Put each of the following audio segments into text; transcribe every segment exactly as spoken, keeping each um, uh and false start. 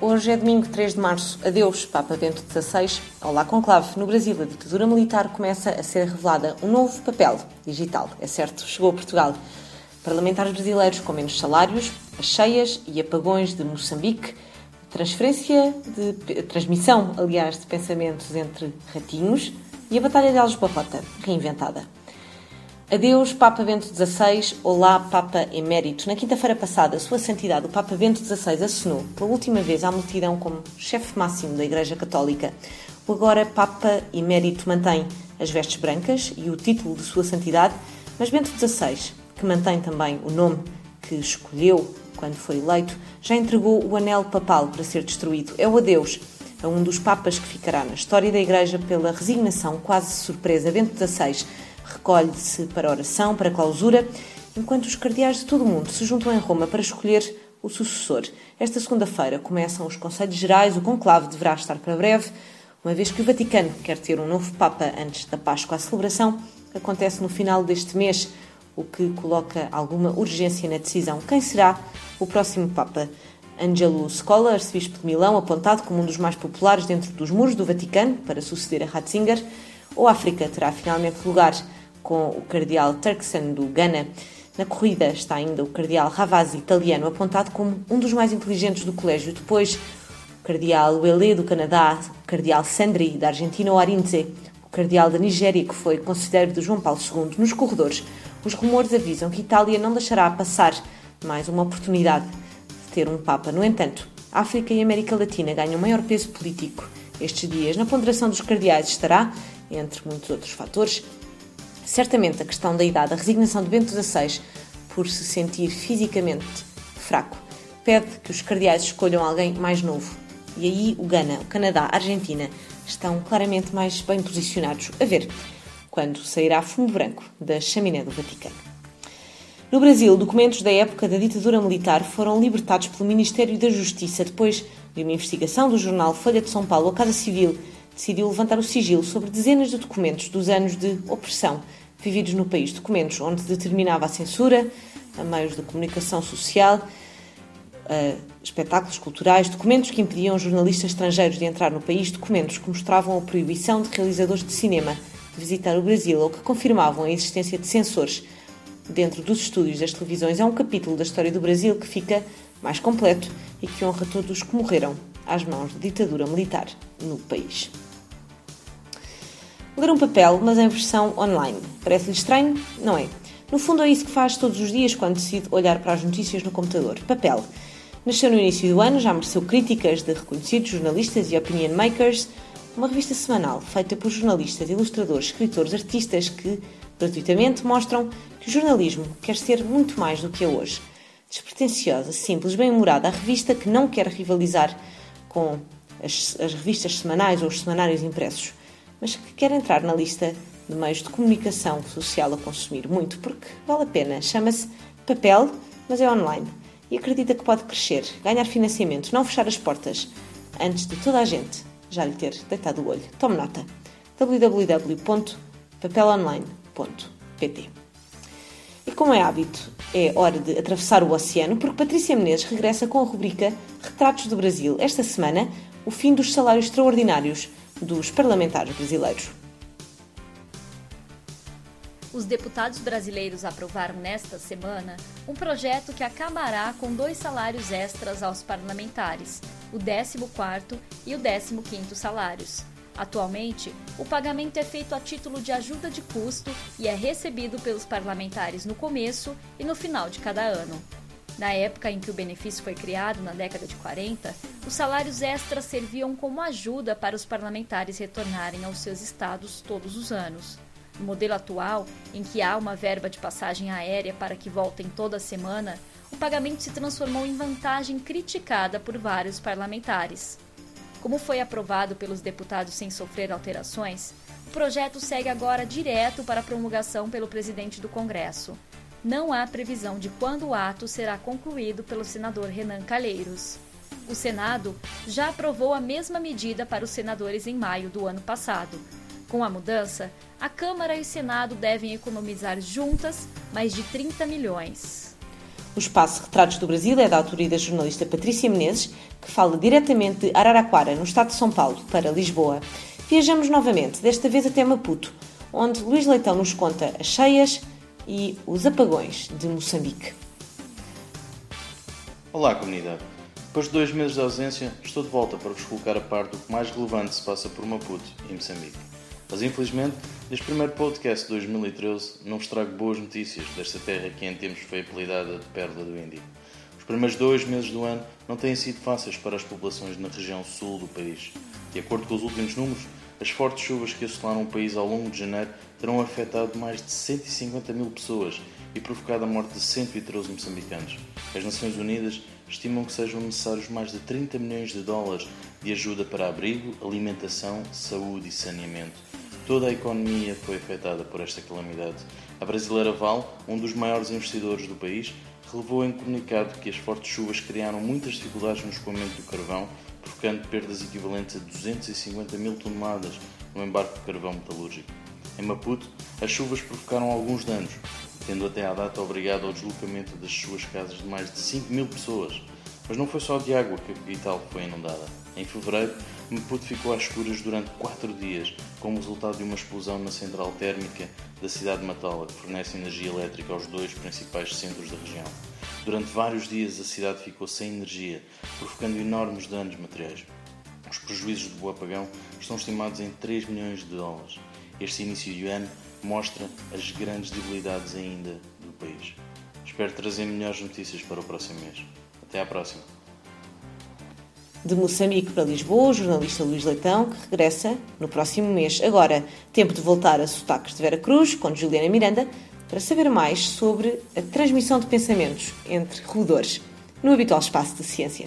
Hoje é domingo, três de março. Adeus, Papa Bento dezasseis. Olá, conclave. No Brasil, a ditadura militar começa a ser revelada um novo papel digital. É certo, chegou a Portugal. Parlamentares brasileiros com menos salários, as cheias e apagões de Moçambique, transferência de transmissão, aliás, de pensamentos entre ratinhos e a Batalha de Alves Barrota, reinventada. Adeus, Papa Bento dezasseis. Olá, Papa Emérito. Na quinta-feira passada, Sua Santidade, o Papa Bento dezasseis, assinou pela última vez à multidão como chefe máximo da Igreja Católica. O agora Papa Emérito mantém as vestes brancas e o título de Sua Santidade, mas Bento dezasseis, que mantém também o nome que escolheu quando foi eleito, já entregou o anel papal para ser destruído. É o adeus a um dos papas que ficará na história da Igreja pela resignação quase surpresa. Bento dezasseis recolhe-se para a oração, para a clausura, enquanto os cardeais de todo o mundo se juntam em Roma para escolher o sucessor. Esta segunda-feira começam os Conselhos Gerais, o conclave deverá estar para breve, uma vez que o Vaticano quer ter um novo Papa antes da Páscoa. A celebração acontece no final deste mês, o que coloca alguma urgência na decisão. Quem será o próximo Papa? Angelo Scola, arcebispo de Milão, apontado como um dos mais populares dentro dos muros do Vaticano, para suceder a Ratzinger, ou a África terá finalmente lugar com o cardeal Turkson do Ghana. Na corrida está ainda o cardeal Ravasi, italiano, apontado como um dos mais inteligentes do colégio. Depois, o cardeal Wele, do Canadá, o cardeal Sandri, da Argentina, ou Arinze, o cardeal da Nigéria, que foi conselheiro de João Paulo segundo. Nos corredores, os rumores avisam que Itália não deixará passar mais uma oportunidade de ter um Papa. No entanto, África e América Latina ganham maior peso político estes dias. Na ponderação dos cardeais estará, entre muitos outros fatores, certamente a questão da idade. A resignação de Bento dezasseis, por se sentir fisicamente fraco, pede que os cardeais escolham alguém mais novo. E aí o Ghana, o Canadá, a Argentina estão claramente mais bem posicionados. A ver quando sairá fumo branco da chaminé do Vaticano. No Brasil, documentos da época da ditadura militar foram libertados pelo Ministério da Justiça. Depois de uma investigação do jornal Folha de São Paulo, a Casa Civil decidiu levantar o sigilo sobre dezenas de documentos dos anos de opressão vividos no país. Documentos onde determinava a censura a meios de comunicação social, a espetáculos culturais, documentos que impediam jornalistas estrangeiros de entrar no país, documentos que mostravam a proibição de realizadores de cinema de visitar o Brasil ou que confirmavam a existência de censores dentro dos estúdios das televisões. É um capítulo da história do Brasil que fica mais completo e que honra todos os que morreram às mãos da ditadura militar no país. Ler um papel, mas em versão online. Parece-lhe estranho? Não é. No fundo é isso que faz todos os dias quando decide olhar para as notícias no computador. Papel. Nasceu no início do ano, já mereceu críticas de reconhecidos jornalistas e opinion makers. Uma revista semanal feita por jornalistas, ilustradores, escritores, artistas que, gratuitamente, mostram que o jornalismo quer ser muito mais do que é hoje. Despretensiosa, simples, bem-humorada, a revista que não quer rivalizar com as, as revistas semanais ou os semanários impressos, mas que quer entrar na lista de meios de comunicação social a consumir muito, porque vale a pena. Chama-se Papel, mas é online. E acredita que pode crescer, ganhar financiamento, não fechar as portas, antes de toda a gente já lhe ter deitado o olho. Tome nota. w w w ponto papel online ponto p t. E como é hábito, é hora de atravessar o oceano, porque Patrícia Menezes regressa com a rubrica Retratos do Brasil. Esta semana, o fim dos salários extraordinários dos parlamentares brasileiros. Os deputados brasileiros aprovaram nesta semana um projeto que acabará com dois salários extras aos parlamentares, o décimo quarto e o décimo quinto salários. Atualmente, o pagamento é feito a título de ajuda de custo e é recebido pelos parlamentares no começo e no final de cada ano. Na época em que o benefício foi criado, na década de quarenta, os salários extras serviam como ajuda para os parlamentares retornarem aos seus estados todos os anos. No modelo atual, em que há uma verba de passagem aérea para que voltem toda semana, o pagamento se transformou em vantagem criticada por vários parlamentares. Como foi aprovado pelos deputados sem sofrer alterações, o projeto segue agora direto para a promulgação pelo presidente do Congresso. Não há previsão de quando o ato será concluído pelo senador Renan Calheiros. O Senado já aprovou a mesma medida para os senadores em maio do ano passado. Com a mudança, a Câmara e o Senado devem economizar juntas mais de trinta milhões. O espaço Retratos do Brasil é da autoria da jornalista Patrícia Menezes, que fala diretamente de Araraquara, no estado de São Paulo, para Lisboa. Viajamos novamente, desta vez até Maputo, onde Luís Leitão nos conta as cheias e os apagões de Moçambique. Olá, comunidade. Depois de dois meses de ausência, estou de volta para vos colocar a par do que mais relevante se passa por Maputo e Moçambique. Mas infelizmente, neste primeiro podcast de dois mil e treze, não vos trago boas notícias desta terra que em tempos foi apelidada de Pérola do Índico. Os primeiros dois meses do ano não têm sido fáceis para as populações na região sul do país. De acordo com os últimos números, as fortes chuvas que assolaram o país ao longo de janeiro terão afetado mais de cento e cinquenta mil pessoas e provocado a morte de cento e treze moçambicanos. As Nações Unidas estimam que sejam necessários mais de trinta milhões de dólares de ajuda para abrigo, alimentação, saúde e saneamento. Toda a economia foi afetada por esta calamidade. A brasileira Vale, um dos maiores investidores do país, relevou em comunicado que as fortes chuvas criaram muitas dificuldades no escoamento do carvão, provocando perdas equivalentes a duzentas e cinquenta mil toneladas no embarque de carvão metalúrgico. Em Maputo, as chuvas provocaram alguns danos, tendo até à data obrigado ao deslocamento das suas casas de mais de cinco mil pessoas. Mas não foi só de água que a capital foi inundada. Em fevereiro, Maputo ficou às escuras durante quatro dias, como resultado de uma explosão na central térmica da cidade de Matola, que fornece energia elétrica aos dois principais centros da região. Durante vários dias a cidade ficou sem energia, provocando enormes danos materiais. Os prejuízos do apagão estão estimados em três milhões de dólares. Este início de ano mostra as grandes debilidades ainda do país. Espero trazer melhores notícias para o próximo mês. Até à próxima. De Moçambique para Lisboa, o jornalista Luís Leitão, que regressa no próximo mês. Agora, tempo de voltar a Sotaques de Veracruz, com Juliana Miranda, para saber mais sobre a transmissão de pensamentos entre roedores, no habitual espaço de ciência.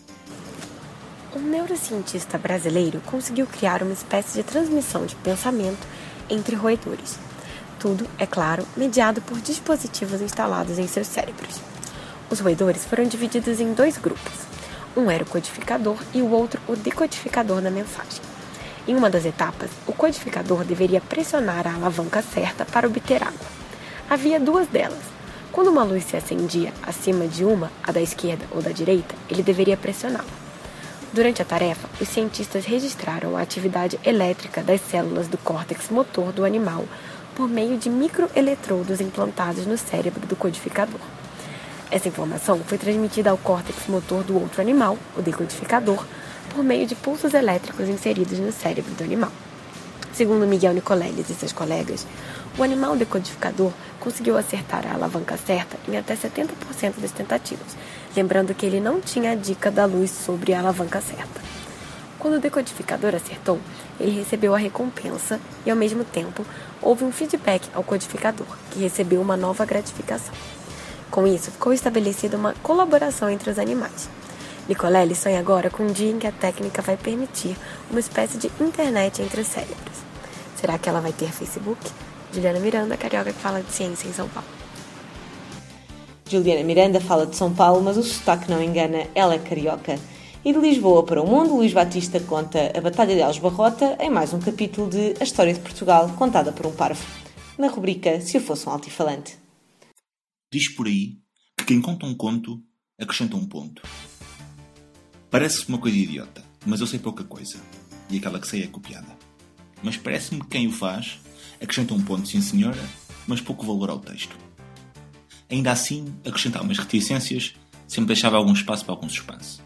Um neurocientista brasileiro conseguiu criar uma espécie de transmissão de pensamento entre roedores. Tudo, é claro, mediado por dispositivos instalados em seus cérebros. Os roedores foram divididos em dois grupos. Um era o codificador e o outro o decodificador da mensagem. Em uma das etapas, o codificador deveria pressionar a alavanca certa para obter água. Havia duas delas. Quando uma luz se acendia acima de uma, a da esquerda ou da direita, ele deveria pressioná-la. Durante a tarefa, os cientistas registraram a atividade elétrica das células do córtex motor do animal por meio de microeletrodos implantados no cérebro do codificador. Essa informação foi transmitida ao córtex motor do outro animal, o decodificador, por meio de pulsos elétricos inseridos no cérebro do animal. Segundo Miguel Nicoleles e seus colegas, o animal decodificador conseguiu acertar a alavanca certa em até setenta por cento das tentativas, lembrando que ele não tinha a dica da luz sobre a alavanca certa. Quando o decodificador acertou, ele recebeu a recompensa e, ao mesmo tempo, houve um feedback ao codificador, que recebeu uma nova gratificação. Com isso, ficou estabelecida uma colaboração entre os animais. Nicoleles sonha agora com um dia em que a técnica vai permitir uma espécie de internet entre os cérebros. Será que ela vai ter Facebook? Juliana Miranda, carioca que fala de ciência em São Paulo. Juliana Miranda fala de São Paulo, mas o sotaque não engana, ela é carioca. E de Lisboa para o mundo, Luís Batista conta a Batalha de Alves Barrota em mais um capítulo de A História de Portugal, contada por um parvo, na rubrica Se Eu Fosse um Altifalante. Diz por aí que quem conta um conto acrescenta um ponto. Parece uma coisa idiota, mas eu sei pouca coisa, e aquela que sei é copiada. Mas parece-me que quem o faz acrescenta um ponto, sim senhora, mas pouco valor ao texto. Ainda assim, acrescentar umas reticências sempre deixava algum espaço para algum suspense.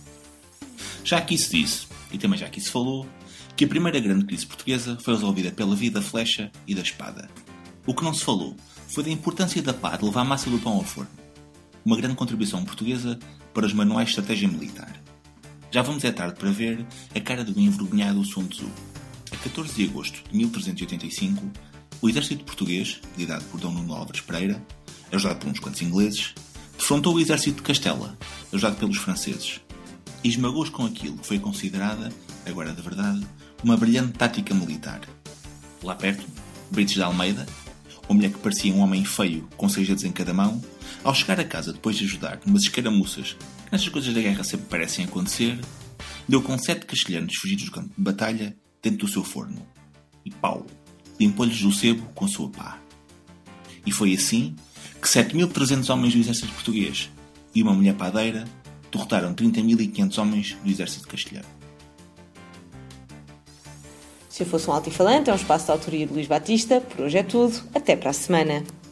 Já aqui se disse, e também já aqui se falou, que a primeira grande crise portuguesa foi resolvida pela via da flecha e da espada. O que não se falou foi da importância da pá de levar a massa do pão ao forno. Uma grande contribuição portuguesa para os manuais de estratégia militar. Já vamos é tarde para ver a cara do envergonhado Sun Tzu. A catorze de agosto de mil trezentos e oitenta e cinco, o exército português, liderado por Dom Nuno Álvares Pereira, ajudado por uns quantos ingleses, defrontou o exército de Castela, ajudado pelos franceses, e esmagou-os com aquilo que foi considerada, agora de verdade, uma brilhante tática militar. Lá perto, Brites de Almeida, uma mulher que parecia um homem feio com seis dedos em cada mão, ao chegar a casa depois de ajudar numas escaramuças que nestas coisas da guerra sempre parecem acontecer, deu com sete castelhanos fugidos do campo de batalha dentro do seu forno. E pau, limpou-lhes o sebo com a sua pá. E foi assim que sete mil e trezentos homens do exército português e uma mulher padeira derrotaram trinta mil e quinhentos homens do exército castelhano. Se eu fosse um altifalante, é um espaço de autoria de Luís Batista. Por hoje é tudo. Até para a semana.